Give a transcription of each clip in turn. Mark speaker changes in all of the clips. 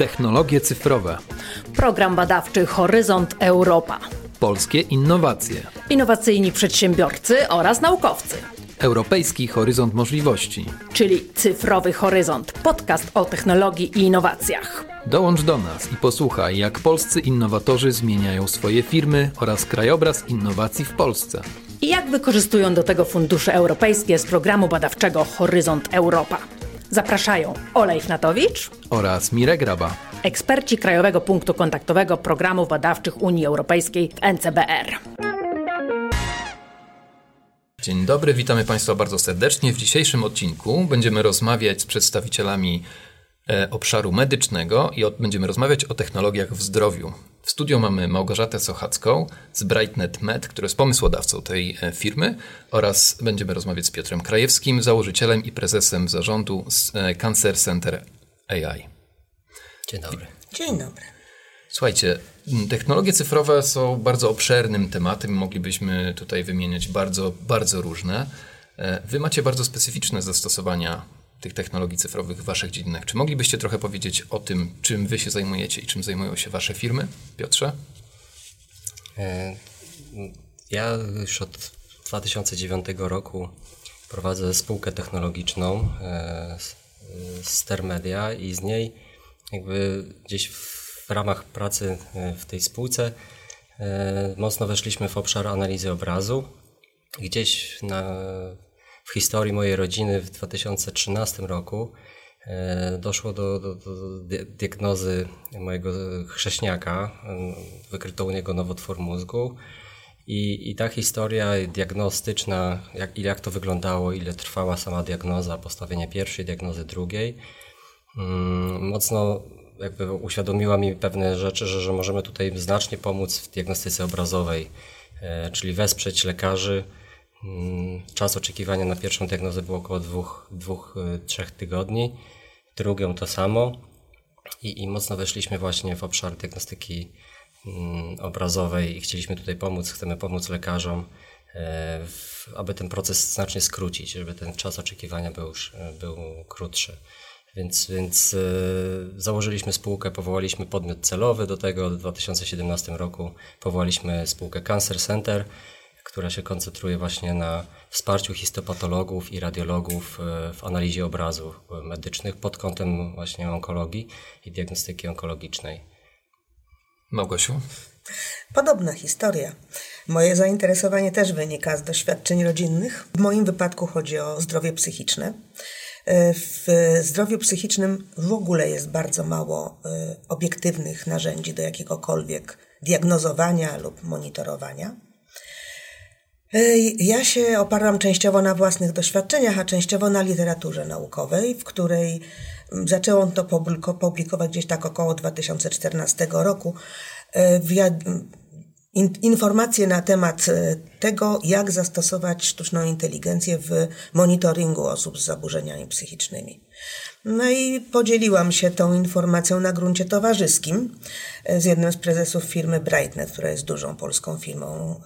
Speaker 1: Technologie cyfrowe.
Speaker 2: Program badawczy Horyzont Europa.
Speaker 1: Polskie innowacje.
Speaker 2: Innowacyjni przedsiębiorcy oraz naukowcy.
Speaker 1: Europejski horyzont możliwości.
Speaker 2: Czyli Cyfrowy Horyzont. Podcast o technologii i innowacjach.
Speaker 1: Dołącz do nas i posłuchaj, jak polscy innowatorzy zmieniają swoje firmy oraz krajobraz innowacji w Polsce.
Speaker 2: I jak wykorzystują do tego fundusze europejskie z programu badawczego Horyzont Europa. Zapraszają Ola Ichnatowicz
Speaker 1: Oraz Mirek Graba.
Speaker 2: Eksperci Krajowego Punktu Kontaktowego Programów Badawczych Unii Europejskiej w NCBR.
Speaker 1: Dzień dobry, witamy Państwa bardzo serdecznie. W dzisiejszym odcinku będziemy rozmawiać z przedstawicielami obszaru medycznego i będziemy rozmawiać o technologiach w zdrowiu. W studiu mamy Małgorzatę Sochacką z Brightnet Med, który jest pomysłodawcą tej firmy, oraz będziemy rozmawiać z Piotrem Krajewskim, założycielem i prezesem zarządu z Cancer Center AI.
Speaker 3: Dzień dobry.
Speaker 4: Dzień dobry.
Speaker 1: Słuchajcie, technologie cyfrowe są bardzo obszernym tematem. Moglibyśmy tutaj wymieniać bardzo różne. Wy macie bardzo specyficzne zastosowania tych technologii cyfrowych w waszych dziedzinach. Czy moglibyście trochę powiedzieć o tym, czym wy się zajmujecie i czym zajmują się wasze firmy? Piotrze?
Speaker 3: Ja już od 2009 roku prowadzę spółkę technologiczną Ster Media i z niej jakby gdzieś w ramach pracy w tej spółce mocno weszliśmy w obszar analizy obrazu. Gdzieś w historii mojej rodziny w 2013 roku doszło do diagnozy mojego chrześniaka. Wykryto u niego nowotwór mózgu i ta historia diagnostyczna, jak to wyglądało, ile trwała sama diagnoza, postawienie pierwszej diagnozy, drugiej, mocno jakby uświadomiła mi pewne rzeczy, że możemy tutaj znacznie pomóc w diagnostyce obrazowej, czyli wesprzeć lekarzy. Czas oczekiwania na pierwszą diagnozę był około 2-3 tygodni, drugą to samo i mocno weszliśmy właśnie w obszar diagnostyki obrazowej i chcieliśmy tutaj pomóc, chcemy pomóc lekarzom, aby ten proces znacznie skrócić, żeby ten czas oczekiwania był krótszy. Więc założyliśmy spółkę, powołaliśmy podmiot celowy do tego. W 2017 roku powołaliśmy spółkę Cancer Center, która się koncentruje właśnie na wsparciu histopatologów i radiologów w analizie obrazów medycznych pod kątem właśnie onkologii i diagnostyki onkologicznej.
Speaker 1: Małgosiu?
Speaker 4: Podobna historia. Moje zainteresowanie też wynika z doświadczeń rodzinnych. W moim wypadku chodzi o zdrowie psychiczne. W zdrowiu psychicznym w ogóle jest bardzo mało obiektywnych narzędzi do jakiegokolwiek diagnozowania lub monitorowania. Ja się oparłam częściowo na własnych doświadczeniach, a częściowo na literaturze naukowej, w której zaczęłam to publikować gdzieś tak około 2014 roku. Informacje na temat tego, jak zastosować sztuczną inteligencję w monitoringu osób z zaburzeniami psychicznymi. No i podzieliłam się tą informacją na gruncie towarzyskim z jednym z prezesów firmy Brightnet, która jest dużą polską firmą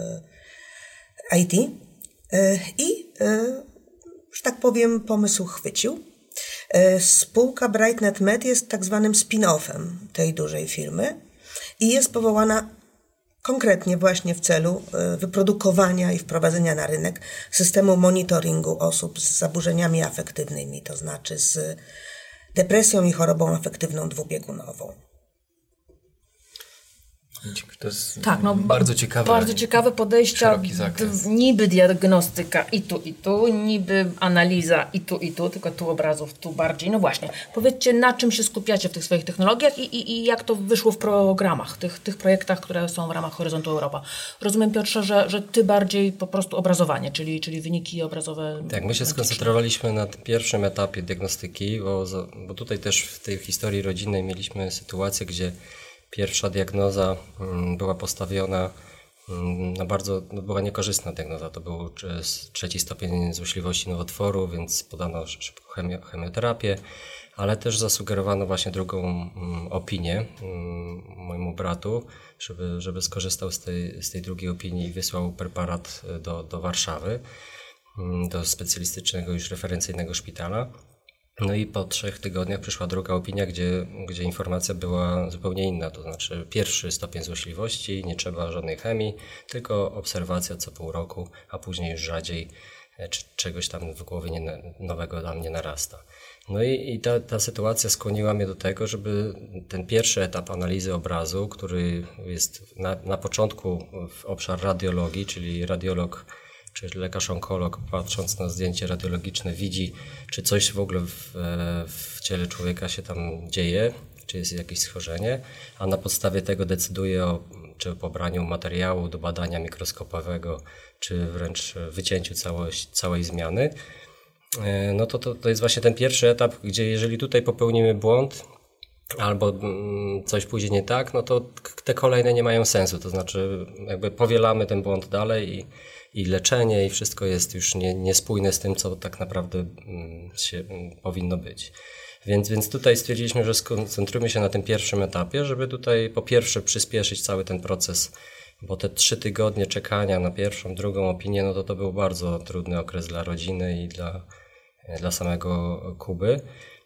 Speaker 4: IT i, że tak powiem, pomysł chwycił. Spółka Brightnet Med jest tak zwanym spin-offem tej dużej firmy i jest powołana konkretnie właśnie w celu wyprodukowania i wprowadzenia na rynek systemu monitoringu osób z zaburzeniami afektywnymi, to znaczy z depresją i chorobą afektywną dwubiegunową.
Speaker 1: To jest
Speaker 2: bardzo ciekawe podejścia, niby diagnostyka i tu, niby analiza i tu, tylko tu obrazów, tu bardziej. No właśnie, powiedzcie, na czym się skupiacie w tych swoich technologiach i jak to wyszło w programach, tych projektach, które są w ramach Horyzontu Europa. Rozumiem, Piotrze, że ty bardziej po prostu obrazowanie, czyli wyniki obrazowe.
Speaker 3: Tak, my się skoncentrowaliśmy na tym pierwszym etapie diagnostyki, bo tutaj też w tej historii rodzinnej mieliśmy sytuację, gdzie pierwsza diagnoza była postawiona na była niekorzystna diagnoza. To był 3. stopień złośliwości nowotworu, więc podano szybko chemioterapię, ale też zasugerowano właśnie drugą opinię mojemu bratu, żeby skorzystał z tej drugiej opinii i wysłał preparat do Warszawy, do specjalistycznego już referencyjnego szpitala. No i po 3 tygodniach przyszła druga opinia, gdzie informacja była zupełnie inna, to znaczy 1. stopień złośliwości, nie trzeba żadnej chemii, tylko obserwacja co pół roku, a później już rzadziej czegoś tam w głowie nowego tam nie narasta. No i ta sytuacja skłoniła mnie do tego, żeby ten pierwszy etap analizy obrazu, który jest na początku w obszar radiologii, czyli radiolog czy lekarz-onkolog, patrząc na zdjęcie radiologiczne, widzi, czy coś w ogóle w ciele człowieka się tam dzieje, czy jest jakieś schorzenie, a na podstawie tego decyduje czy o pobraniu materiału do badania mikroskopowego, czy wręcz wycięciu całej zmiany. No to jest właśnie ten pierwszy etap, gdzie jeżeli tutaj popełnimy błąd albo coś pójdzie nie tak, no to te kolejne nie mają sensu, to znaczy jakby powielamy ten błąd dalej i leczenie i wszystko jest już niespójne z tym, co tak naprawdę się powinno być. Więc tutaj stwierdziliśmy, że skoncentrujmy się na tym pierwszym etapie, żeby tutaj po pierwsze przyspieszyć cały ten proces, bo te 3 tygodnie czekania na pierwszą, drugą opinię, no to był bardzo trudny okres dla rodziny i dla samego Kuby.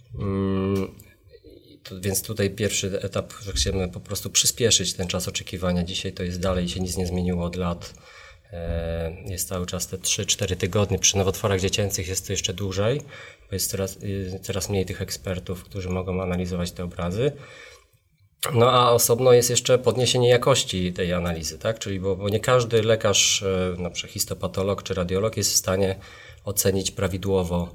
Speaker 3: Więc tutaj pierwszy etap, że chcemy po prostu przyspieszyć ten czas oczekiwania. Dzisiaj to jest dalej, się nic nie zmieniło od lat. Jest cały czas te 3-4 tygodnie. Przy nowotworach dziecięcych jest to jeszcze dłużej, bo jest coraz mniej tych ekspertów, którzy mogą analizować te obrazy. No a osobno jest jeszcze podniesienie jakości tej analizy, tak? Czyli bo nie każdy lekarz, na przykład histopatolog czy radiolog jest w stanie ocenić prawidłowo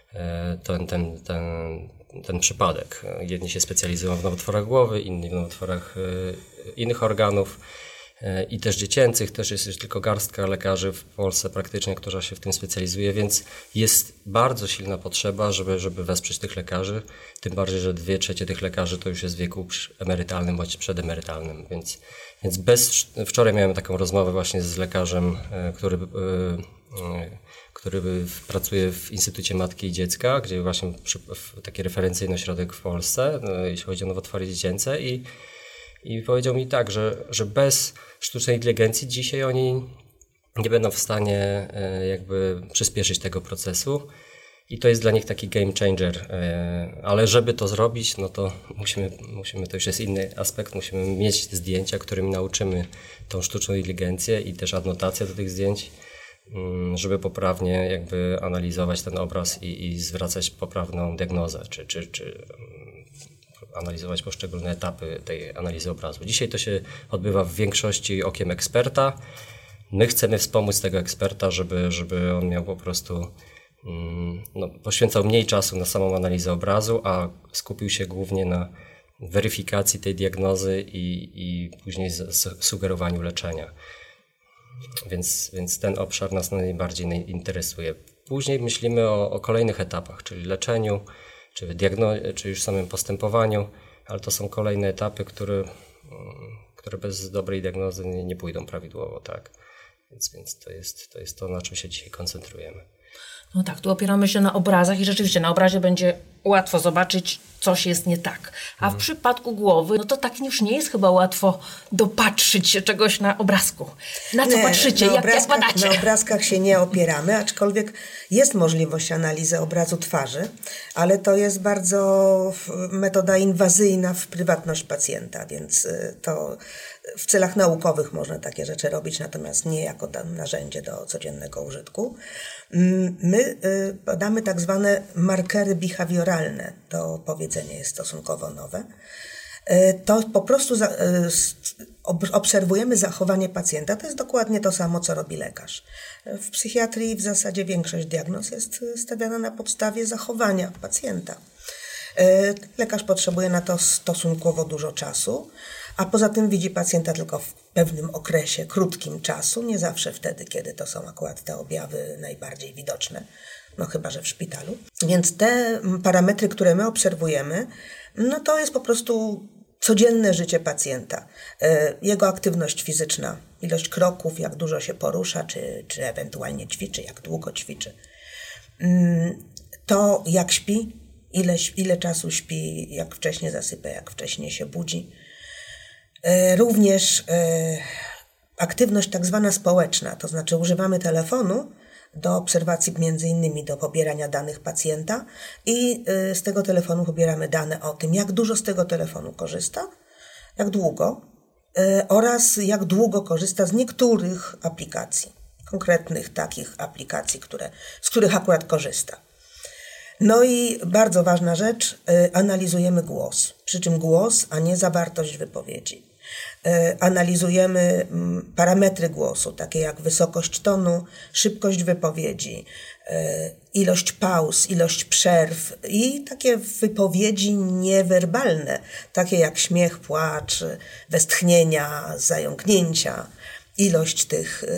Speaker 3: ten przypadek. Jedni się specjalizują w nowotworach głowy, inni w nowotworach innych organów i też dziecięcych. Też jest tylko garstka lekarzy w Polsce praktycznie, która się w tym specjalizuje, więc jest bardzo silna potrzeba, żeby wesprzeć tych lekarzy. Tym bardziej, że 2/3 tych lekarzy to już jest w wieku emerytalnym bądź przedemerytalnym. Więc wczoraj miałem taką rozmowę właśnie z lekarzem, który pracuje w Instytucie Matki i Dziecka, gdzie właśnie taki referencyjny ośrodek w Polsce, jeśli chodzi o nowotwory dziecięce i powiedział mi tak, że bez sztucznej inteligencji dzisiaj oni nie będą w stanie jakby przyspieszyć tego procesu i to jest dla nich taki game changer, ale żeby to zrobić, no to musimy, to już jest inny aspekt, musimy mieć zdjęcia, którymi nauczymy tą sztuczną inteligencję i też adnotację do tych zdjęć, żeby poprawnie jakby analizować ten obraz i zwracać poprawną diagnozę, czy analizować poszczególne etapy tej analizy obrazu. Dzisiaj to się odbywa w większości okiem eksperta. My chcemy wspomóc tego eksperta, żeby on miał po prostu poświęcał mniej czasu na samą analizę obrazu, a skupił się głównie na weryfikacji tej diagnozy i później sugerowaniu leczenia. Więc ten obszar nas najbardziej interesuje. Później myślimy o kolejnych etapach, czyli leczeniu, czy już samym postępowaniu, ale to są kolejne etapy, które bez dobrej diagnozy nie pójdą prawidłowo, tak. Więc to jest to, na czym się dzisiaj koncentrujemy.
Speaker 2: No tak, tu opieramy się na obrazach i rzeczywiście na obrazie będzie łatwo zobaczyć, coś jest nie tak. A w przypadku głowy, no to tak już nie jest chyba łatwo dopatrzyć się czegoś na obrazku. Na co patrzycie? Jak badacie?
Speaker 4: Na obrazkach się nie opieramy, aczkolwiek jest możliwość analizy obrazu twarzy, ale to jest bardzo metoda inwazyjna w prywatność pacjenta, więc to w celach naukowych można takie rzeczy robić, natomiast nie jako narzędzie do codziennego użytku. My badamy tak zwane markery behawioralne. To powiedzenie jest stosunkowo nowe. To po prostu obserwujemy zachowanie pacjenta. To jest dokładnie to samo, co robi lekarz. W psychiatrii w zasadzie większość diagnoz jest stawiana na podstawie zachowania pacjenta. Lekarz potrzebuje na to stosunkowo dużo czasu, a poza tym widzi pacjenta tylko w pewnym okresie, krótkim czasu, nie zawsze wtedy, kiedy to są akurat te objawy najbardziej widoczne, no chyba że w szpitalu. Więc te parametry, które my obserwujemy, no to jest po prostu codzienne życie pacjenta. Jego aktywność fizyczna, ilość kroków, jak dużo się porusza, czy ewentualnie ćwiczy, jak długo ćwiczy. To jak śpi, ile czasu śpi, jak wcześnie zasypia, jak wcześnie się budzi. Również aktywność tak zwana społeczna, to znaczy używamy telefonu do obserwacji, między innymi do pobierania danych pacjenta i z tego telefonu pobieramy dane o tym, jak dużo z tego telefonu korzysta, jak długo oraz jak długo korzysta z niektórych aplikacji, konkretnych takich aplikacji, z których akurat korzysta. No i bardzo ważna rzecz, analizujemy głos, przy czym głos, a nie zawartość wypowiedzi. Analizujemy parametry głosu, takie jak wysokość tonu, szybkość wypowiedzi, ilość pauz, ilość przerw i takie wypowiedzi niewerbalne, takie jak śmiech, płacz, westchnienia, zająknięcia, ilość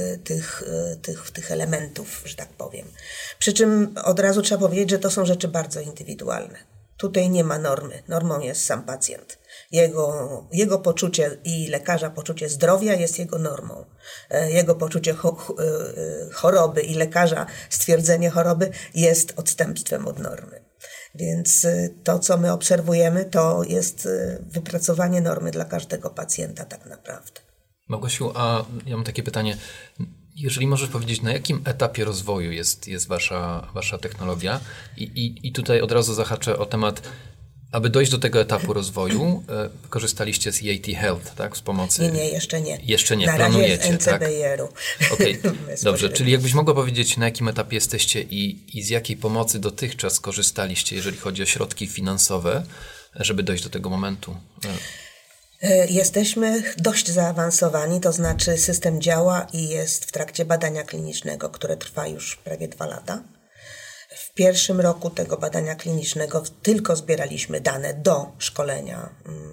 Speaker 4: tych elementów, że tak powiem. Przy czym od razu trzeba powiedzieć, że to są rzeczy bardzo indywidualne. Tutaj nie ma normy. Normą jest sam pacjent. Jego poczucie i lekarza poczucie zdrowia jest jego normą. Jego poczucie choroby i lekarza stwierdzenie choroby jest odstępstwem od normy. Więc to, co my obserwujemy, to jest wypracowanie normy dla każdego pacjenta tak naprawdę.
Speaker 1: Małgosiu, a ja mam takie pytanie. Jeżeli możesz powiedzieć, na jakim etapie rozwoju jest wasza technologia? I tutaj od razu zahaczę o temat, aby dojść do tego etapu rozwoju, korzystaliście z EIT Health, tak? Z pomocy...
Speaker 4: Nie, jeszcze nie.
Speaker 1: Jeszcze nie,
Speaker 4: na
Speaker 1: planujecie,
Speaker 4: razie NCBR-u.
Speaker 1: Okej, dobrze. Czyli jakbyś mogła powiedzieć, na jakim etapie jesteście i z jakiej pomocy dotychczas korzystaliście, jeżeli chodzi o środki finansowe, żeby dojść do tego momentu?
Speaker 4: Jesteśmy dość zaawansowani, to znaczy system działa i jest w trakcie badania klinicznego, które trwa już prawie 2 lata. W pierwszym roku tego badania klinicznego tylko zbieraliśmy dane do szkolenia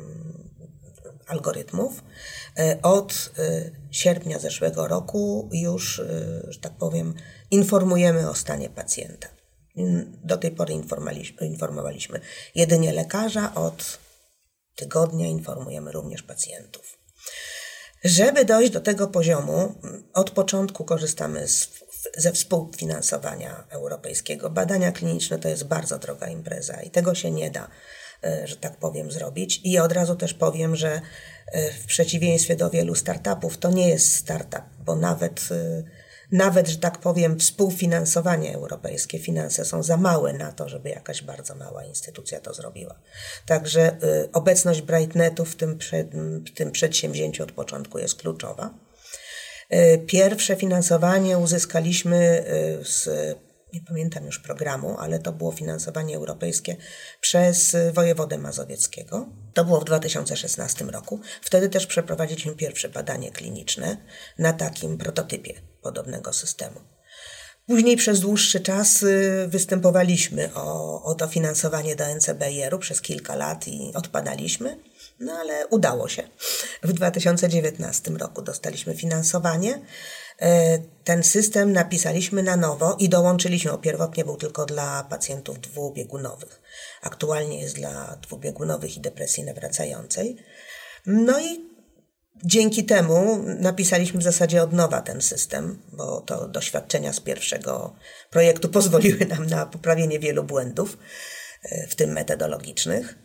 Speaker 4: algorytmów. Od sierpnia zeszłego roku już, że tak powiem, informujemy o stanie pacjenta. Do tej pory informowaliśmy jedynie lekarza, od tygodnia informujemy również pacjentów. Żeby dojść do tego poziomu, od początku korzystamy ze współfinansowania europejskiego. Badania kliniczne to jest bardzo droga impreza i tego się nie da, że tak powiem, zrobić. I od razu też powiem, że w przeciwieństwie do wielu startupów to nie jest startup, bo nawet, że tak powiem, współfinansowanie europejskie, finanse są za małe na to, żeby jakaś bardzo mała instytucja to zrobiła. Także obecność BrightNetu w tym przedsięwzięciu od początku jest kluczowa. Pierwsze finansowanie uzyskaliśmy nie pamiętam już programu, ale to było finansowanie europejskie przez wojewodę mazowieckiego. To było w 2016 roku. Wtedy też przeprowadziliśmy pierwsze badanie kliniczne na takim prototypie podobnego systemu. Później przez dłuższy czas występowaliśmy o to finansowanie do NCBR-u przez kilka lat i odpadaliśmy, no ale udało się. W 2019 roku dostaliśmy finansowanie. Ten system napisaliśmy na nowo i dołączyliśmy, bo pierwotnie był tylko dla pacjentów dwubiegunowych. Aktualnie jest dla dwubiegunowych i depresji nawracającej. No i dzięki temu napisaliśmy w zasadzie od nowa ten system, bo to doświadczenia z pierwszego projektu pozwoliły nam na poprawienie wielu błędów, w tym metodologicznych.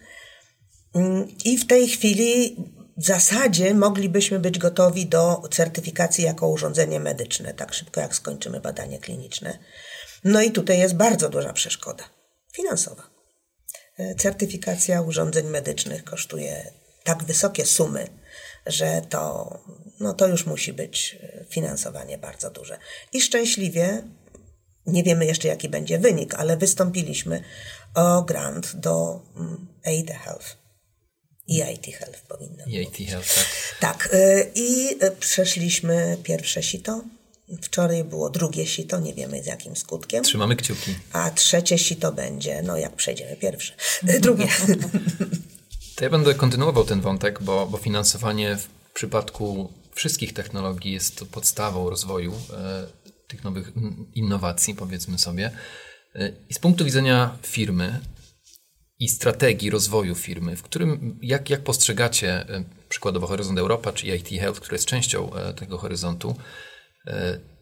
Speaker 4: I w tej chwili w zasadzie moglibyśmy być gotowi do certyfikacji jako urządzenie medyczne, tak szybko jak skończymy badanie kliniczne. No i tutaj jest bardzo duża przeszkoda finansowa. Certyfikacja urządzeń medycznych kosztuje tak wysokie sumy, że to już musi być finansowanie bardzo duże. I szczęśliwie, nie wiemy jeszcze jaki będzie wynik, ale wystąpiliśmy o grant do EIT Health. EIT Health powinno być.
Speaker 1: EIT Health, tak.
Speaker 4: Tak. I przeszliśmy pierwsze sito. Wczoraj było drugie sito, nie wiemy z jakim skutkiem.
Speaker 1: Trzymamy kciuki.
Speaker 4: A trzecie sito będzie, jak przejdziemy pierwsze. Drugie.
Speaker 1: To ja będę kontynuował ten wątek, bo finansowanie w przypadku wszystkich technologii jest to podstawą rozwoju tych nowych innowacji, powiedzmy sobie. I z punktu widzenia firmy i strategii rozwoju firmy, w którym jak postrzegacie przykładowo Horyzont Europa czy EIT Health, który jest częścią tego horyzontu,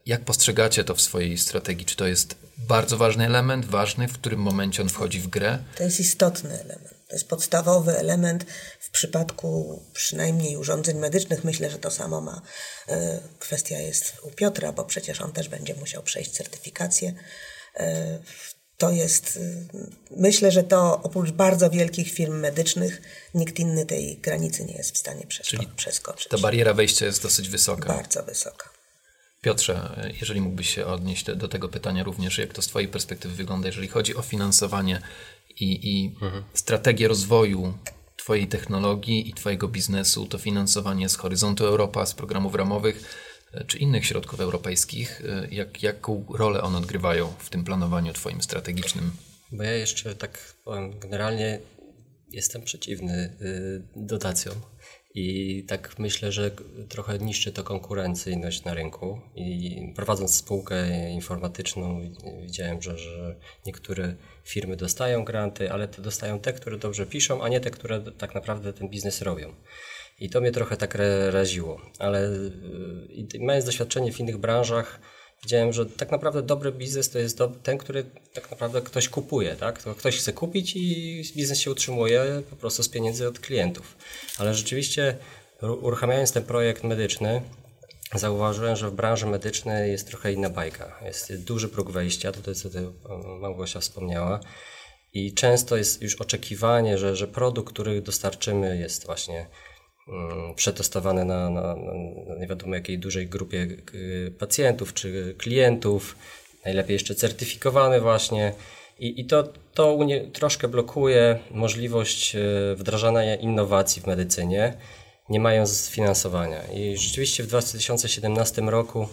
Speaker 1: Jak postrzegacie to w swojej strategii? Czy to jest bardzo ważny element, w którym momencie on wchodzi w grę?
Speaker 4: To jest istotny element. To jest podstawowy element. W przypadku przynajmniej urządzeń medycznych myślę, że to samo ma. Kwestia jest u Piotra, bo przecież on też będzie musiał przejść certyfikację. To jest, myślę, że to oprócz bardzo wielkich firm medycznych nikt inny tej granicy nie jest w stanie przeskoczyć.
Speaker 1: Ta bariera wejścia jest dosyć wysoka.
Speaker 4: Bardzo wysoka.
Speaker 1: Piotrze, jeżeli mógłbyś się odnieść do tego pytania również, jak to z twojej perspektywy wygląda, jeżeli chodzi o finansowanie i strategię rozwoju twojej technologii i twojego biznesu, to finansowanie z Horyzontu Europa, z programów ramowych czy innych środków europejskich, jaką rolę one odgrywają w tym planowaniu twoim strategicznym?
Speaker 3: Bo ja jeszcze tak powiem, generalnie jestem przeciwny dotacjom i tak myślę, że trochę niszczy to konkurencyjność na rynku i prowadząc spółkę informatyczną widziałem, że niektóre firmy dostają granty, ale dostają te, które dobrze piszą, a nie te, które tak naprawdę ten biznes robią. I to mnie trochę tak raziło, ale mając doświadczenie w innych branżach, widziałem, że tak naprawdę dobry biznes to jest ten, który tak naprawdę ktoś kupuje, tak? To ktoś chce kupić i biznes się utrzymuje po prostu z pieniędzy od klientów. Ale rzeczywiście uruchamiając ten projekt medyczny, zauważyłem, że w branży medycznej jest trochę inna bajka. Jest duży próg wejścia, tutaj co Małgosia wspomniała. I często jest już oczekiwanie, że produkt, który dostarczymy jest właśnie przetestowany na nie wiadomo jakiej dużej grupie pacjentów czy klientów, najlepiej jeszcze certyfikowany właśnie i to troszkę blokuje możliwość wdrażania innowacji w medycynie, nie mając finansowania. I rzeczywiście w 2017 roku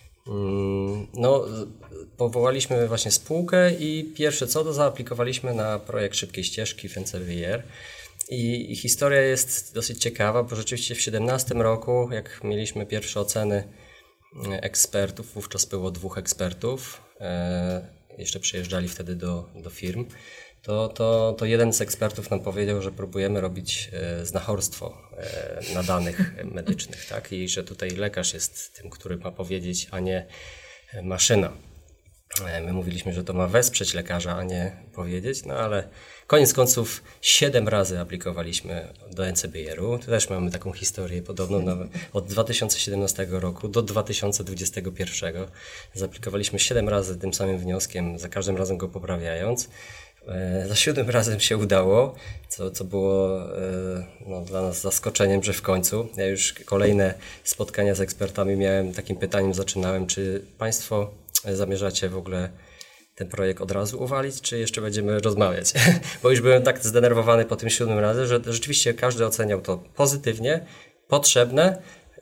Speaker 3: powołaliśmy właśnie spółkę i pierwsze co, to zaaplikowaliśmy na projekt szybkiej ścieżki w NCVR. I historia jest dosyć ciekawa, bo rzeczywiście w 2017 roku, jak mieliśmy pierwsze oceny ekspertów, wówczas było 2 ekspertów, jeszcze przyjeżdżali wtedy do firm, to jeden z ekspertów nam powiedział, że próbujemy robić znachorstwo na danych medycznych, tak? I że tutaj lekarz jest tym, który ma powiedzieć, a nie maszyna. My mówiliśmy, że to ma wesprzeć lekarza, a nie powiedzieć, no ale koniec końców 7 razy aplikowaliśmy do NCBR-u. Tu też mamy taką historię podobną. Od 2017 roku do 2021 zaaplikowaliśmy 7 razy tym samym wnioskiem, za każdym razem go poprawiając. Za 7 razem się udało, co było dla nas zaskoczeniem, że w końcu. Ja już kolejne spotkania z ekspertami miałem, takim pytaniem zaczynałem, czy Państwo zamierzacie w ogóle ten projekt od razu uwalić, czy jeszcze będziemy rozmawiać? Bo już byłem tak zdenerwowany po tym 7 razie, że rzeczywiście każdy oceniał to pozytywnie, potrzebne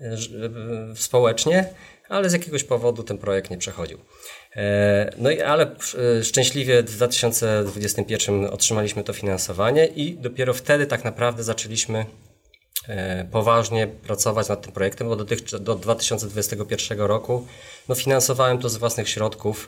Speaker 3: społecznie, ale z jakiegoś powodu ten projekt nie przechodził. Ale szczęśliwie w 2021 otrzymaliśmy to finansowanie i dopiero wtedy tak naprawdę zaczęliśmy poważnie pracować nad tym projektem, bo do 2021 roku finansowałem to z własnych środków,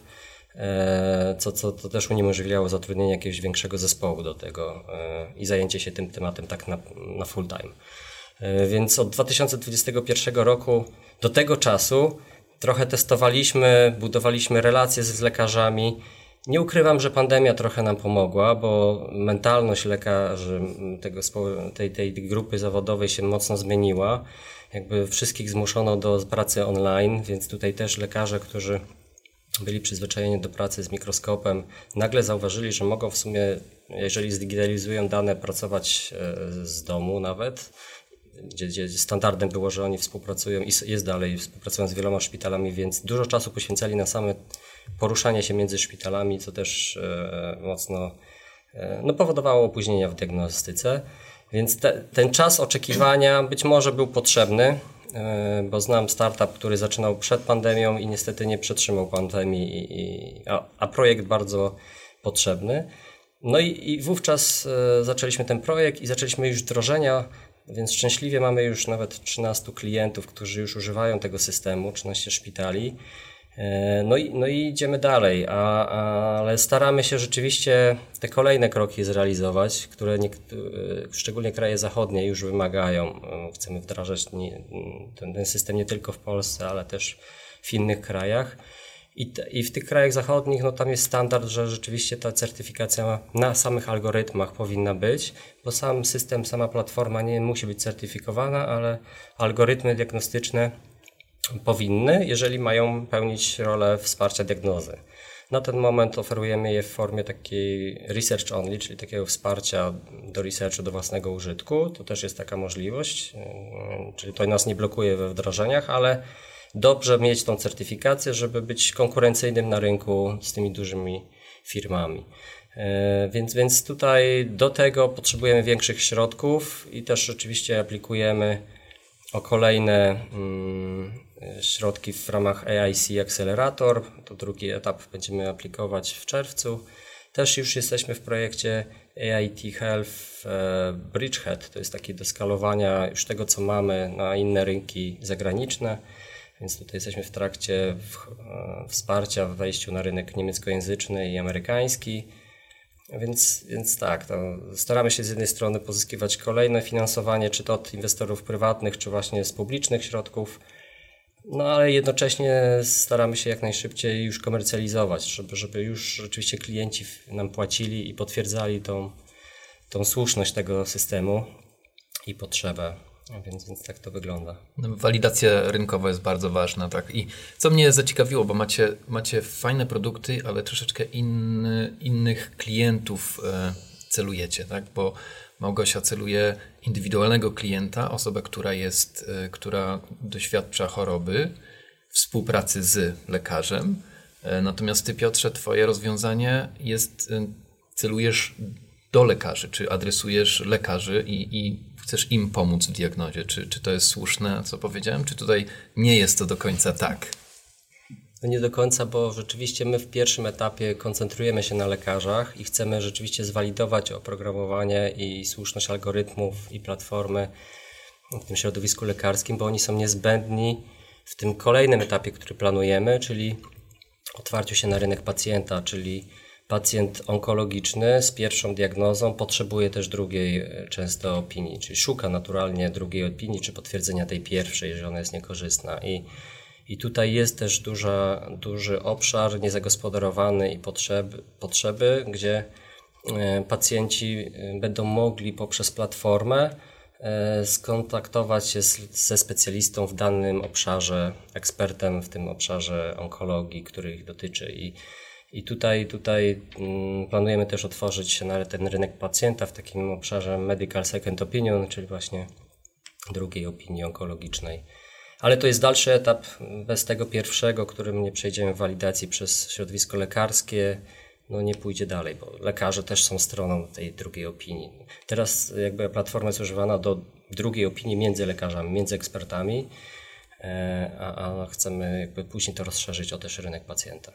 Speaker 3: co to też uniemożliwiało zatrudnienie jakiegoś większego zespołu do tego i zajęcie się tym tematem tak na full time. Więc od 2021 roku do tego czasu trochę testowaliśmy, budowaliśmy relacje z lekarzami. Nie ukrywam, że pandemia trochę nam pomogła, bo mentalność lekarzy tej grupy zawodowej się mocno zmieniła. Jakby wszystkich zmuszono do pracy online, więc tutaj też lekarze, którzy byli przyzwyczajeni do pracy z mikroskopem, nagle zauważyli, że mogą w sumie, jeżeli zdigitalizują dane, pracować z domu nawet, gdzie standardem było, że oni współpracują i jest dalej, współpracują z wieloma szpitalami, więc dużo czasu poświęcali na same poruszanie się między szpitalami, co też mocno powodowało opóźnienia w diagnostyce. Więc ten czas oczekiwania być może był potrzebny, bo znam startup, który zaczynał przed pandemią i niestety nie przetrzymał pandemii, a projekt bardzo potrzebny. No i wówczas zaczęliśmy ten projekt i zaczęliśmy już wdrożenia, więc szczęśliwie mamy już nawet 13 klientów, którzy już używają tego systemu, 13 szpitali. No i idziemy dalej, ale staramy się rzeczywiście te kolejne kroki zrealizować, które szczególnie kraje zachodnie już wymagają. Chcemy wdrażać ten system nie tylko w Polsce, ale też w innych krajach. I w tych krajach zachodnich tam jest standard, że rzeczywiście ta certyfikacja na samych algorytmach powinna być, bo sam system, sama platforma nie musi być certyfikowana, ale algorytmy diagnostyczne powinny, jeżeli mają pełnić rolę wsparcia diagnozy. Na ten moment oferujemy je w formie takiej research only, czyli takiego wsparcia do researchu, do własnego użytku. To też jest taka możliwość, czyli to nas nie blokuje we wdrożeniach, ale dobrze mieć tą certyfikację, żeby być konkurencyjnym na rynku z tymi dużymi firmami. Więc tutaj do tego potrzebujemy większych środków i też rzeczywiście aplikujemy o kolejne środki w ramach AIC Accelerator. To drugi etap będziemy aplikować w czerwcu. Też już jesteśmy w projekcie AIT Health Bridgehead. To jest takie do skalowania już tego, co mamy na inne rynki zagraniczne. Więc tutaj jesteśmy w trakcie wsparcia w wejściu na rynek niemieckojęzyczny i amerykański. Więc tak, staramy się z jednej strony pozyskiwać kolejne finansowanie, czy to od inwestorów prywatnych, czy właśnie z publicznych środków, ale jednocześnie staramy się jak najszybciej już komercjalizować, żeby już rzeczywiście klienci nam płacili i potwierdzali tą słuszność tego systemu i potrzebę. Więc tak to wygląda.
Speaker 1: Walidacja rynkowa jest bardzo ważna, tak. I co mnie zaciekawiło, bo macie fajne produkty, ale troszeczkę innych klientów celujecie, tak? Bo Małgosia celuje indywidualnego klienta, osobę, która doświadcza choroby, współpracy z lekarzem. Natomiast ty, Piotrze, twoje rozwiązanie celujesz do lekarzy, czy adresujesz lekarzy i chcesz im pomóc w diagnozie. Czy to jest słuszne, co powiedziałem? Czy tutaj nie jest to do końca tak?
Speaker 3: No nie do końca, bo rzeczywiście my w pierwszym etapie koncentrujemy się na lekarzach i chcemy rzeczywiście zwalidować oprogramowanie i słuszność algorytmów i platformy w tym środowisku lekarskim, bo oni są niezbędni w tym kolejnym etapie, który planujemy, czyli otwarciu się na rynek pacjenta, czyli pacjent onkologiczny z pierwszą diagnozą potrzebuje też drugiej często opinii, czyli szuka naturalnie drugiej opinii czy potwierdzenia tej pierwszej, jeżeli ona jest niekorzystna. I tutaj jest też duży obszar niezagospodarowany i potrzeby, gdzie pacjenci będą mogli poprzez platformę skontaktować się ze specjalistą w danym obszarze, ekspertem w tym obszarze onkologii, który ich dotyczy. I tutaj planujemy też otworzyć się na ten rynek pacjenta w takim obszarze medical second opinion, czyli właśnie drugiej opinii onkologicznej. Ale to jest dalszy etap, bez tego pierwszego, którym nie przejdziemy walidacji przez środowisko lekarskie, nie pójdzie dalej, bo lekarze też są stroną tej drugiej opinii. Teraz jakby platforma jest używana do drugiej opinii między lekarzami, między ekspertami, a chcemy jakby później to rozszerzyć o też rynek pacjenta.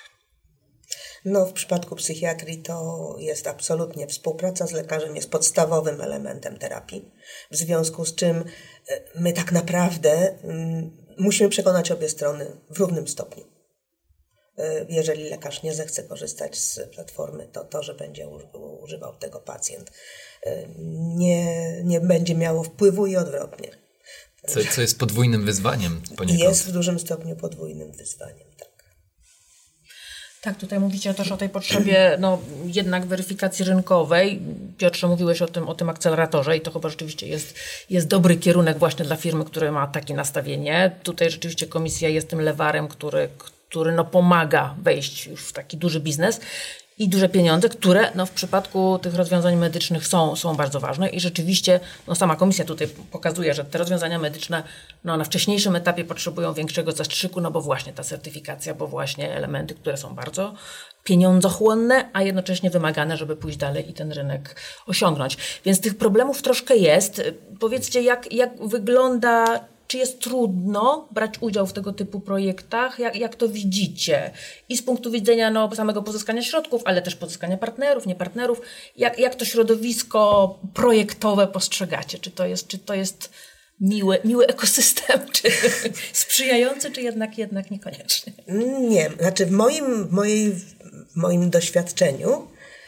Speaker 4: W przypadku psychiatrii to jest absolutnie współpraca z lekarzem jest podstawowym elementem terapii, w związku z czym my tak naprawdę musimy przekonać obie strony w równym stopniu. Jeżeli lekarz nie zechce korzystać z platformy, to że będzie używał tego pacjent, nie będzie miało wpływu i odwrotnie.
Speaker 1: Co jest podwójnym wyzwaniem poniekąd.
Speaker 4: Jest w dużym stopniu podwójnym wyzwaniem, tak.
Speaker 2: Tak, tutaj mówicie też o tej potrzebie jednak weryfikacji rynkowej. Piotrze, mówiłeś o tym akceleratorze i to chyba rzeczywiście jest dobry kierunek właśnie dla firmy, która ma takie nastawienie. Tutaj rzeczywiście komisja jest tym lewarem, który pomaga wejść już w taki duży biznes i duże pieniądze, które w przypadku tych rozwiązań medycznych są bardzo ważne i rzeczywiście sama komisja tutaj pokazuje, że te rozwiązania medyczne na wcześniejszym etapie potrzebują większego zastrzyku, bo właśnie ta certyfikacja, bo właśnie elementy, które są bardzo pieniądzochłonne, a jednocześnie wymagane, żeby pójść dalej i ten rynek osiągnąć. Więc tych problemów troszkę jest. Powiedzcie, jak wygląda, czy jest trudno brać udział w tego typu projektach? Jak to widzicie? I z punktu widzenia samego pozyskania środków, ale też pozyskania partnerów, niepartnerów. Jak to środowisko projektowe postrzegacie? Czy to jest miły ekosystem, czy sprzyjający, czy jednak niekoniecznie?
Speaker 4: Nie, znaczy w moim doświadczeniu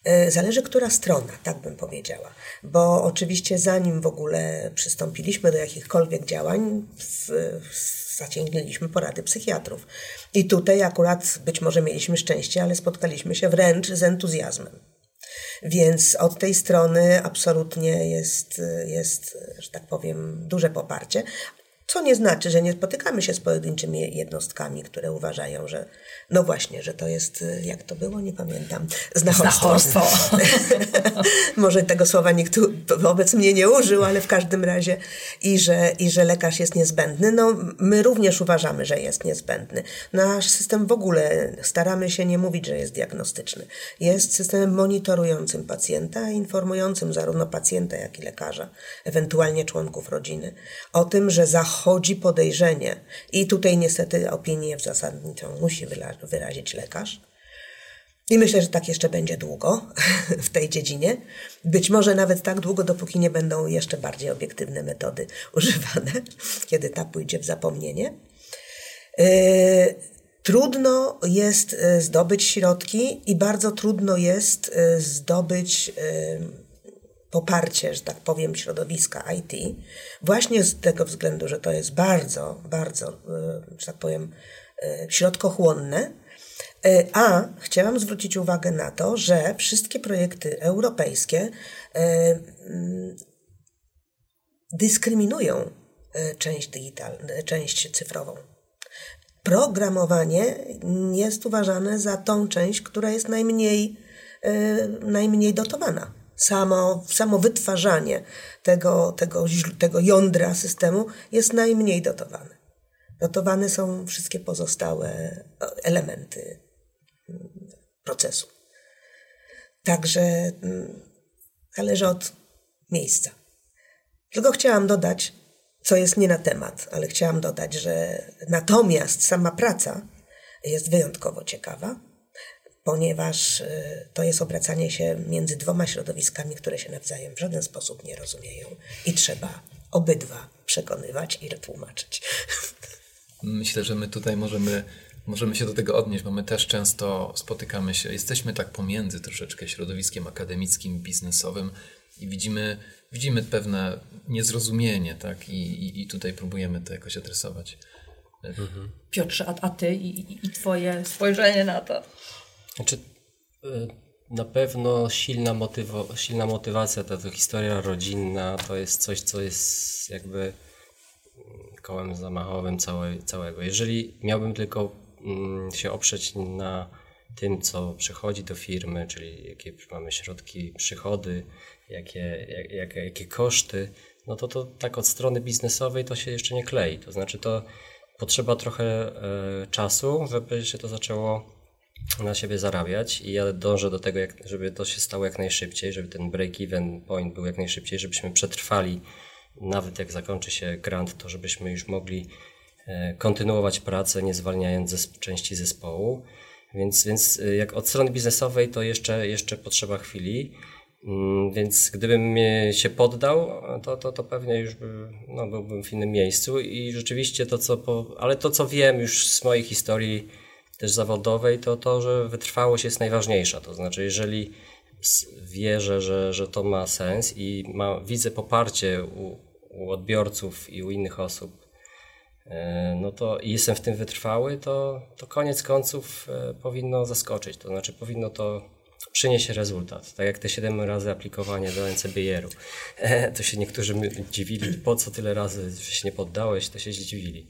Speaker 4: Zależy, która strona, tak bym powiedziała. Bo oczywiście zanim w ogóle przystąpiliśmy do jakichkolwiek działań, zaciągnęliśmy porady psychiatrów. I tutaj akurat być może mieliśmy szczęście, ale spotkaliśmy się wręcz z entuzjazmem. Więc od tej strony absolutnie jest, że tak powiem, duże poparcie. Co nie znaczy, że nie spotykamy się z pojedynczymi jednostkami, które uważają, że no właśnie, że to jest, jak to było, nie pamiętam, znachorstwo. Może tego słowa nikt wobec mnie nie użył, ale w każdym razie i że lekarz jest niezbędny. No my również uważamy, że jest niezbędny. Nasz system w ogóle, staramy się nie mówić, że jest diagnostyczny. Jest systemem monitorującym pacjenta, informującym zarówno pacjenta, jak i lekarza, ewentualnie członków rodziny, o tym, że zachodzi podejrzenie i tutaj niestety opinię zasadniczą musi wyrazić lekarz. I myślę, że tak jeszcze będzie długo w tej dziedzinie. Być może nawet tak długo, dopóki nie będą jeszcze bardziej obiektywne metody używane, kiedy ta pójdzie w zapomnienie. Trudno jest zdobyć środki i bardzo trudno jest zdobyć poparcie, że tak powiem, środowiska IT, właśnie z tego względu, że to jest bardzo, bardzo, że tak powiem, środkochłonne. A chciałam zwrócić uwagę na to, że wszystkie projekty europejskie dyskryminują część cyfrową. Programowanie jest uważane za tą część, która jest najmniej dotowana. Samo wytwarzanie tego jądra systemu jest najmniej dotowane. Dotowane są wszystkie pozostałe elementy procesu. Także zależy od miejsca. Tylko chciałam dodać, co jest nie na temat, ale chciałam dodać, że natomiast sama praca jest wyjątkowo ciekawa, ponieważ to jest obracanie się między dwoma środowiskami, które się nawzajem w żaden sposób nie rozumieją i trzeba obydwa przekonywać i tłumaczyć.
Speaker 1: Myślę, że my tutaj możemy się do tego odnieść, bo my też często spotykamy się, jesteśmy tak pomiędzy troszeczkę środowiskiem akademickim, biznesowym i widzimy pewne niezrozumienie, tak? I tutaj próbujemy to jakoś adresować.
Speaker 2: Piotrze, a ty i twoje spojrzenie na to?
Speaker 3: Znaczy, na pewno silna motywacja, ta historia rodzinna to jest coś, co jest jakby kołem zamachowym całego. Jeżeli miałbym tylko się oprzeć na tym, co przychodzi do firmy, czyli jakie mamy środki, przychody, jakie koszty, no to tak od strony biznesowej to się jeszcze nie klei. To znaczy to potrzeba trochę czasu, żeby się to zaczęło na siebie zarabiać i ja dążę do tego, żeby to się stało jak najszybciej, żeby ten break-even point był jak najszybciej, żebyśmy przetrwali, nawet jak zakończy się grant, to żebyśmy już mogli kontynuować pracę, nie zwalniając części zespołu. Więc jak od strony biznesowej to jeszcze potrzeba chwili, więc gdybym się poddał, to pewnie już byłbym w innym miejscu i rzeczywiście ale to co wiem już z mojej historii też zawodowej, to że wytrwałość jest najważniejsza. To znaczy, jeżeli wierzę, że to ma sens i widzę poparcie u odbiorców i u innych osób, no to i jestem w tym wytrwały, to koniec końców powinno zaskoczyć. To znaczy, powinno to przynieść rezultat. Tak jak te 7 razy aplikowanie do NCBR-u. To się niektórzy dziwili, po co tyle razy się nie poddałeś, to się zdziwili.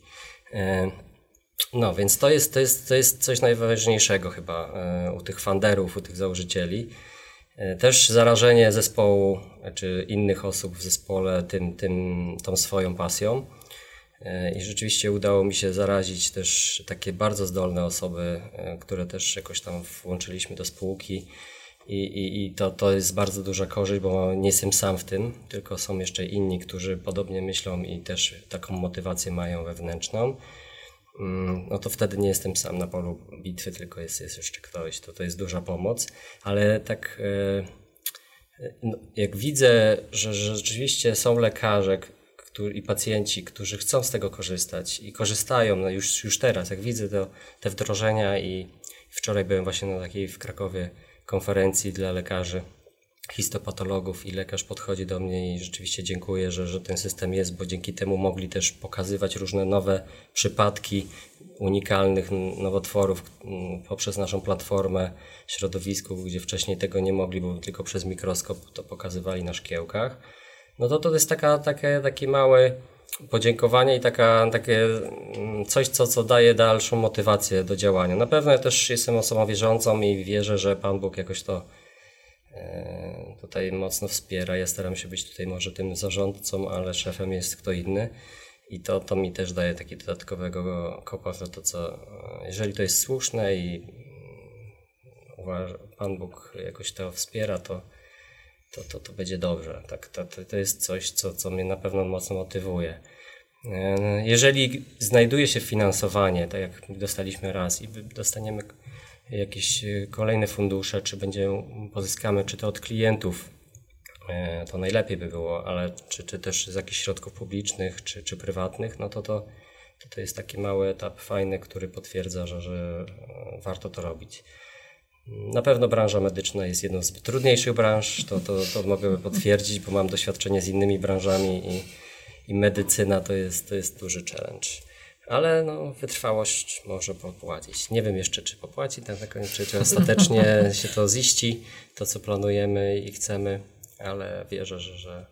Speaker 3: No, więc to jest coś najważniejszego chyba u tych funderów, u tych założycieli. Też zarażenie zespołu czy innych osób w zespole tą swoją pasją. I rzeczywiście udało mi się zarazić też takie bardzo zdolne osoby, które też jakoś tam włączyliśmy do spółki i to jest bardzo duża korzyść, bo nie jestem sam w tym, tylko są jeszcze inni, którzy podobnie myślą i też taką motywację mają wewnętrzną. No to wtedy nie jestem sam na polu bitwy, tylko jest jeszcze ktoś, to jest duża pomoc, ale tak jak widzę, że rzeczywiście są lekarze i pacjenci, którzy chcą z tego korzystać i korzystają już teraz, jak widzę te wdrożenia i wczoraj byłem właśnie na takiej w Krakowie konferencji dla lekarzy, histopatologów i lekarz podchodzi do mnie i rzeczywiście dziękuję, że ten system jest, bo dzięki temu mogli też pokazywać różne nowe przypadki unikalnych nowotworów poprzez naszą platformę w środowisku, gdzie wcześniej tego nie mogli, bo tylko przez mikroskop to pokazywali na szkiełkach. No to jest takie małe podziękowanie i takie coś, co daje dalszą motywację do działania. Na pewno ja też jestem osobą wierzącą i wierzę, że Pan Bóg jakoś to tutaj mocno wspiera. Ja staram się być tutaj może tym zarządcą, ale szefem jest kto inny i to mi też daje taki dodatkowego kopa, że to co, jeżeli to jest słuszne i Pan Bóg jakoś to wspiera, to będzie dobrze. Tak, to jest coś, co mnie na pewno mocno motywuje. Jeżeli znajduje się finansowanie, tak jak dostaliśmy raz i dostaniemy jakieś kolejne fundusze, czy pozyskamy, czy to od klientów, to najlepiej by było, ale czy też z jakichś środków publicznych, czy prywatnych, no to jest taki mały etap fajny, który potwierdza, że warto to robić. Na pewno branża medyczna jest jedną z trudniejszych branż, to mogę potwierdzić, bo mam doświadczenie z innymi branżami i medycyna to jest duży challenge. Ale wytrwałość może popłacić. Nie wiem jeszcze, czy popłaci na koniec, czy ostatecznie się to ziści, to co planujemy i chcemy, ale wierzę, że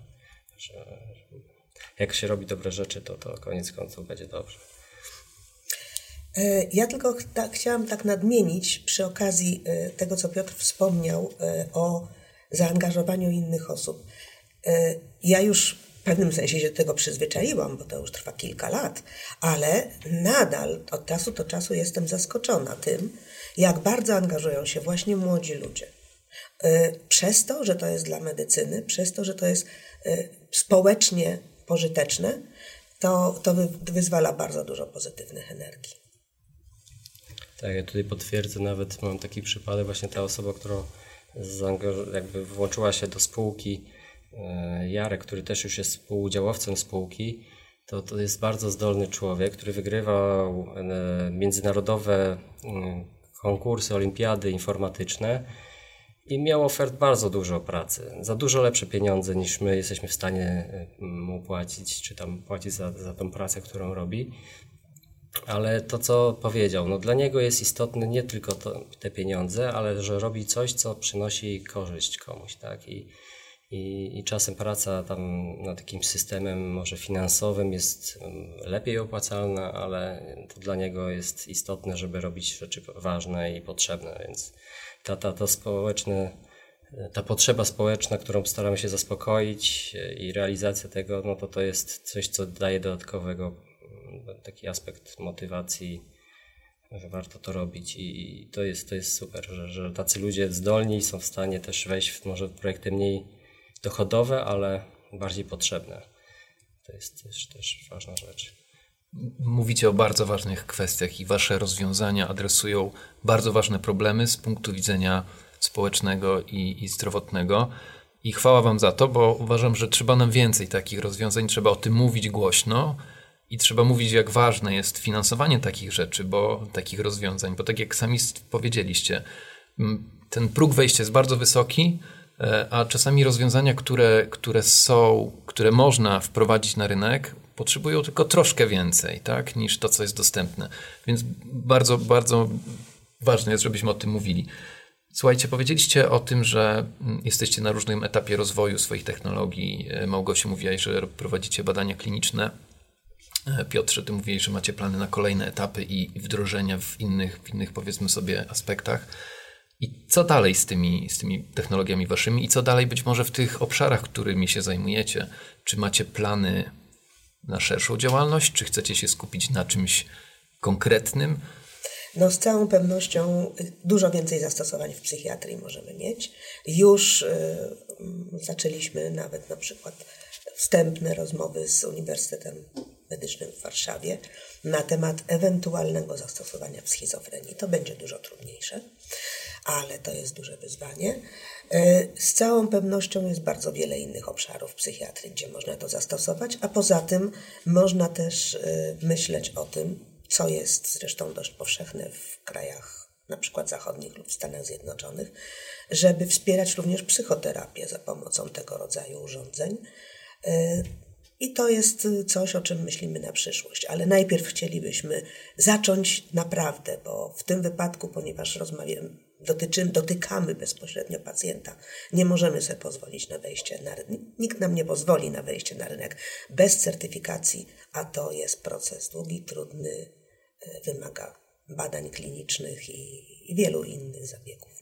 Speaker 3: jak się robi dobre rzeczy, to koniec końców będzie dobrze.
Speaker 4: Ja tylko chciałam tak nadmienić przy okazji tego, co Piotr wspomniał o zaangażowaniu innych osób. Ja już w pewnym sensie się do tego przyzwyczaiłam, bo to już trwa kilka lat, ale nadal od czasu do czasu jestem zaskoczona tym, jak bardzo angażują się właśnie młodzi ludzie. Przez to, że to jest dla medycyny, przez to, że to jest społecznie pożyteczne, to wyzwala bardzo dużo pozytywnych energii.
Speaker 3: Tak, ja tutaj potwierdzę, nawet mam taki przypadek, właśnie ta osoba, która jakby włączyła się do spółki, Jarek, który też już jest współudziałowcem spółki, to jest bardzo zdolny człowiek, który wygrywał międzynarodowe konkursy, olimpiady informatyczne i miał ofert bardzo dużo pracy, za dużo lepsze pieniądze niż my jesteśmy w stanie mu płacić, czy tam płacić za tą pracę, którą robi. Ale to, co powiedział, dla niego jest istotne nie tylko te pieniądze, ale że robi coś, co przynosi korzyść komuś, tak? I czasem praca tam nad takim systemem może finansowym jest lepiej opłacalna, ale to dla niego jest istotne, żeby robić rzeczy ważne i potrzebne, więc ta potrzeba społeczna, którą staramy się zaspokoić i realizacja tego, to jest coś, co daje dodatkowego taki aspekt motywacji, że warto to robić i to jest super, że tacy ludzie zdolni są w stanie też wejść w może projekty mniej dochodowe, ale bardziej potrzebne. To jest też ważna rzecz.
Speaker 1: Mówicie o bardzo ważnych kwestiach i wasze rozwiązania adresują bardzo ważne problemy z punktu widzenia społecznego i zdrowotnego. I chwała wam za to, bo uważam, że trzeba nam więcej takich rozwiązań, trzeba o tym mówić głośno i trzeba mówić, jak ważne jest finansowanie takich rzeczy, takich rozwiązań, bo tak jak sami powiedzieliście, ten próg wejścia jest bardzo wysoki, a czasami rozwiązania, które można wprowadzić na rynek, potrzebują tylko troszkę więcej, tak, niż to, co jest dostępne. Więc bardzo, bardzo ważne jest, żebyśmy o tym mówili. Słuchajcie, powiedzieliście o tym, że jesteście na różnym etapie rozwoju swoich technologii. Małgosiu, mówiłaś, że prowadzicie badania kliniczne. Piotrze, ty mówiłeś, że macie plany na kolejne etapy i wdrożenia w innych powiedzmy sobie aspektach. I co dalej z tymi technologiami waszymi i co dalej być może w tych obszarach, którymi się zajmujecie? Czy macie plany na szerszą działalność? Czy chcecie się skupić na czymś konkretnym?
Speaker 4: Z całą pewnością dużo więcej zastosowań w psychiatrii możemy mieć. Już zaczęliśmy nawet na przykład wstępne rozmowy z Uniwersytetem Medycznym w Warszawie na temat ewentualnego zastosowania w schizofrenii. To będzie dużo trudniejsze, ale to jest duże wyzwanie. Z całą pewnością jest bardzo wiele innych obszarów psychiatrii, gdzie można to zastosować, a poza tym można też myśleć o tym, co jest zresztą dość powszechne w krajach na przykład zachodnich lub w Stanach Zjednoczonych, żeby wspierać również psychoterapię za pomocą tego rodzaju urządzeń. I to jest coś, o czym myślimy na przyszłość. Ale najpierw chcielibyśmy zacząć naprawdę, bo w tym wypadku, ponieważ dotykamy bezpośrednio pacjenta, nie możemy sobie pozwolić na wejście na rynek. Nikt nam nie pozwoli na wejście na rynek bez certyfikacji, a to jest proces długi, trudny, wymaga badań klinicznych i wielu innych zabiegów.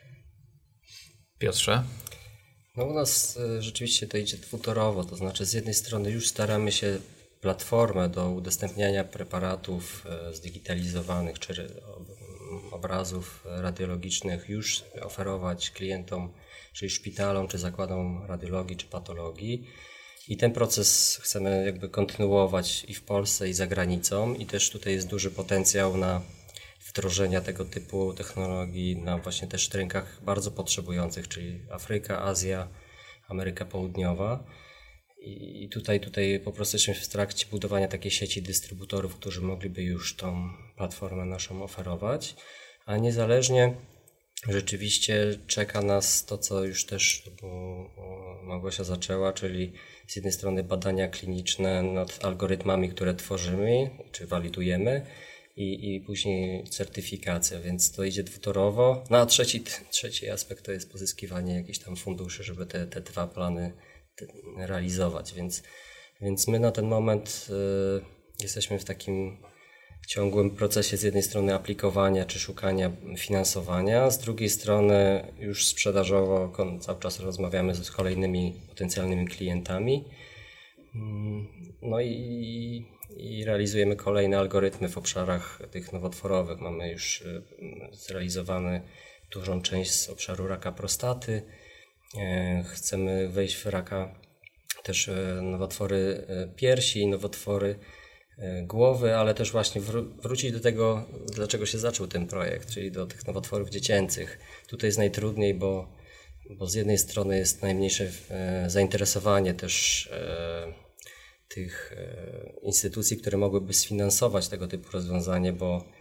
Speaker 1: Piotrze?
Speaker 3: No u nas rzeczywiście to idzie dwutorowo, to znaczy z jednej strony już staramy się platformę do udostępniania preparatów zdigitalizowanych czy obrazów radiologicznych już oferować klientom, czyli szpitalom, czy zakładom radiologii, czy patologii. I ten proces chcemy jakby kontynuować i w Polsce, i za granicą. I też tutaj jest duży potencjał na wdrożenia tego typu technologii na właśnie też rynkach bardzo potrzebujących, czyli Afryka, Azja, Ameryka Południowa. I tutaj po prostu jesteśmy w trakcie budowania takiej sieci dystrybutorów, którzy mogliby już tą platformę naszą oferować. A niezależnie rzeczywiście czeka nas to, co już też Małgosia zaczęła, czyli z jednej strony badania kliniczne nad algorytmami, które tworzymy czy walidujemy, i później certyfikacja, więc to idzie dwutorowo. No a trzeci aspekt to jest pozyskiwanie jakichś tam funduszy, żeby te dwa plany realizować, więc my na ten moment jesteśmy w takim ciągłym procesie z jednej strony aplikowania czy szukania finansowania, z drugiej strony już sprzedażowo cały czas rozmawiamy z kolejnymi potencjalnymi klientami. No i realizujemy kolejne algorytmy w obszarach tych nowotworowych. Mamy już zrealizowane dużą część z obszaru raka prostaty. Chcemy wejść w raka też nowotwory piersi, nowotwory głowy, ale też właśnie wrócić do tego, dlaczego się zaczął ten projekt, czyli do tych nowotworów dziecięcych. Tutaj jest najtrudniej, bo z jednej strony jest najmniejsze zainteresowanie też tych instytucji, które mogłyby sfinansować tego typu rozwiązanie,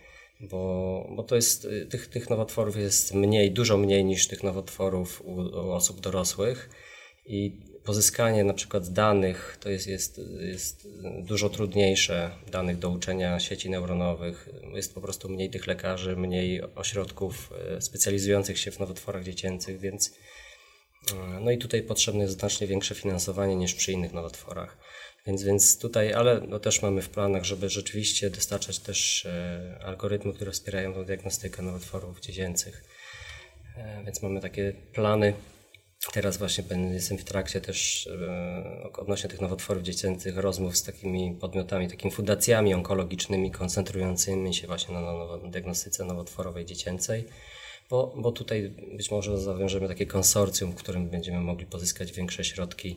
Speaker 3: bo to jest, tych nowotworów jest dużo mniej niż tych nowotworów u osób dorosłych i pozyskanie na przykład danych to jest dużo trudniejsze, danych do uczenia sieci neuronowych. Jest po prostu mniej tych lekarzy, mniej ośrodków specjalizujących się w nowotworach dziecięcych, więc no i tutaj potrzebne jest znacznie większe finansowanie niż przy innych nowotworach. Więc tutaj, ale no też mamy w planach, żeby rzeczywiście dostarczać też algorytmy, które wspierają tą diagnostykę nowotworów dziecięcych. Więc mamy takie plany. Teraz właśnie jestem w trakcie też odnośnie tych nowotworów dziecięcych rozmów z takimi podmiotami, takimi fundacjami onkologicznymi koncentrującymi się właśnie na diagnostyce nowotworowej dziecięcej, bo tutaj być może zawiążemy takie konsorcjum, w którym będziemy mogli pozyskać większe środki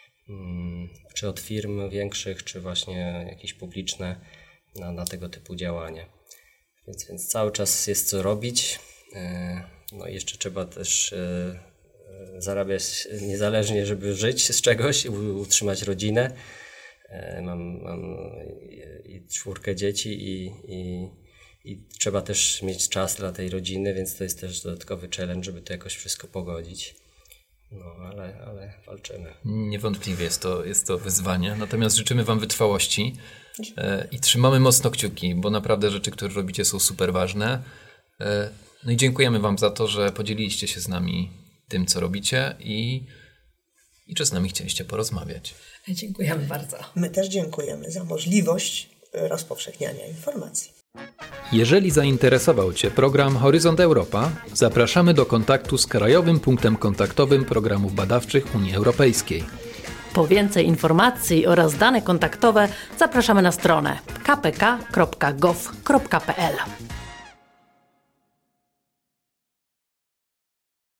Speaker 3: czy od firm większych, czy właśnie jakieś publiczne na tego typu działania. Więc cały czas jest co robić. No i jeszcze trzeba też zarabiać niezależnie, żeby żyć z czegoś i utrzymać rodzinę. Mam i 4 dzieci i trzeba też mieć czas dla tej rodziny, więc to jest też dodatkowy challenge, żeby to jakoś wszystko pogodzić. No, ale walczymy.
Speaker 1: Niewątpliwie jest to wyzwanie, natomiast życzymy Wam wytrwałości i trzymamy mocno kciuki, bo naprawdę rzeczy, które robicie, są super ważne. No i dziękujemy Wam za to, że podzieliliście się z nami tym, co robicie i że z nami chcieliście porozmawiać.
Speaker 2: Dziękujemy bardzo.
Speaker 4: My też dziękujemy za możliwość rozpowszechniania informacji.
Speaker 1: Jeżeli zainteresował Cię program Horyzont Europa, zapraszamy do kontaktu z Krajowym Punktem Kontaktowym Programów Badawczych Unii Europejskiej.
Speaker 2: Po więcej informacji oraz dane kontaktowe zapraszamy na stronę kpk.gov.pl.